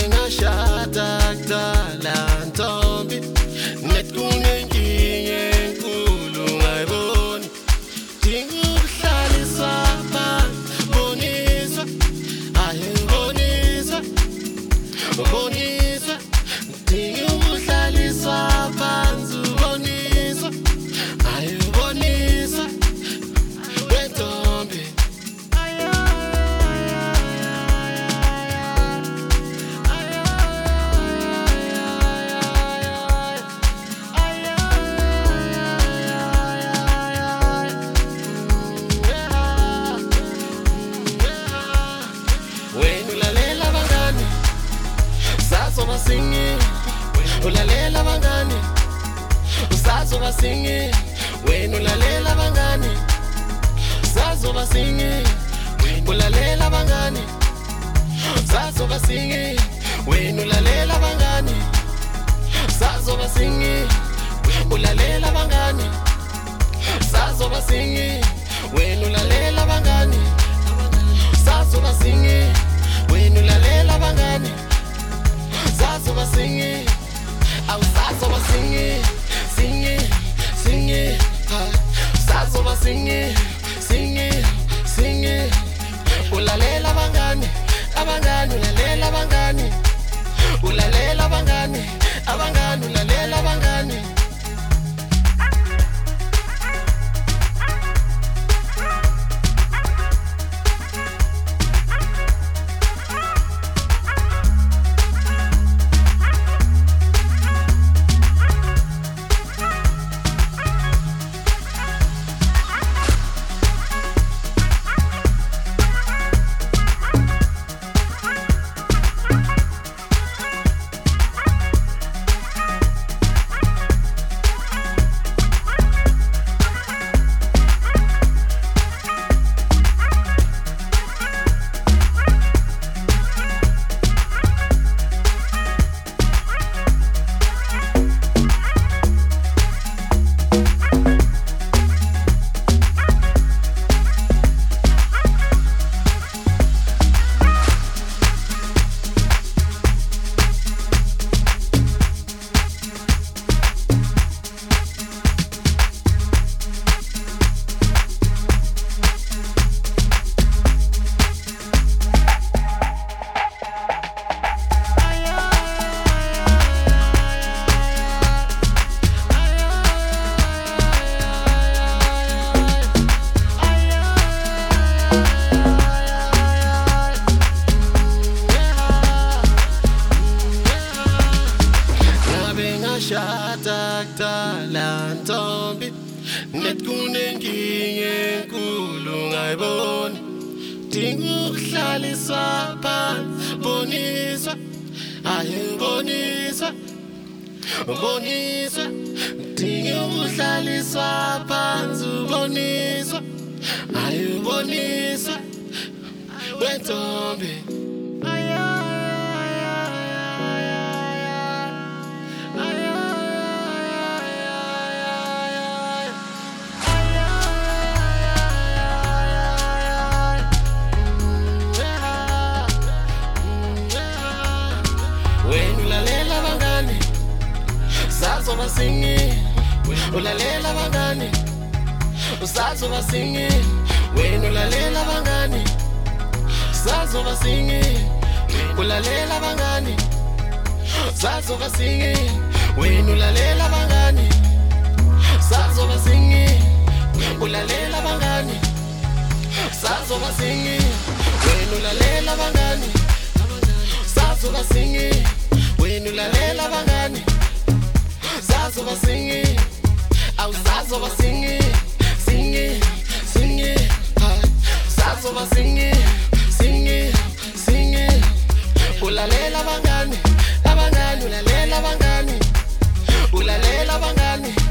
ngashada kudala ntombi nekunenkinga enkulu ngayiboni dinga ukuhlaliswa boniswa ayiboniswa boniswa dinga ukuhlaliswa phansi boniswa ayiboniswa wentombi Singi, ulalela bangani, usazoba singi, wena ulalela bangani, usazoba singi, ulalela bangani, usazoba singi, wena ulalela bangani, usazoba singi, ulalela bangani, usazoba singi, wena ulalela bangani, usazoba singi, wena ulalela bangani. Sazoba singi, awu sazoba singi, singi, singi, sazoba singi, singi, singi, ulalela bangani, abangani ulalela bangani, ulalela bangani, abangani ulalela bangani. Shada kudala ntombi nekunenkinga enkulu ngayiboni dinga ukuhlaliswa phansi boniswa ayiboniswa boniswa dinga ukuhlaliswa phansi boniswa ayiboniswa wentombi. Sazoba singi, ulalela bangani, usazoba singi, wena ulalela bangani, sazoba singi, ulalela bangani, sazoba singi, wena ulalela bangani, sazoba singi, ulalela bangani, sazoba singi, wena ulalela bangani, sazoba singi, wena ulalela bangani. Sazoba singi, awu sazoba singi, singi, singi, sazoba singi, singi, singi, ulalela bangani, abangani ulalela bangani, ulalela bangani.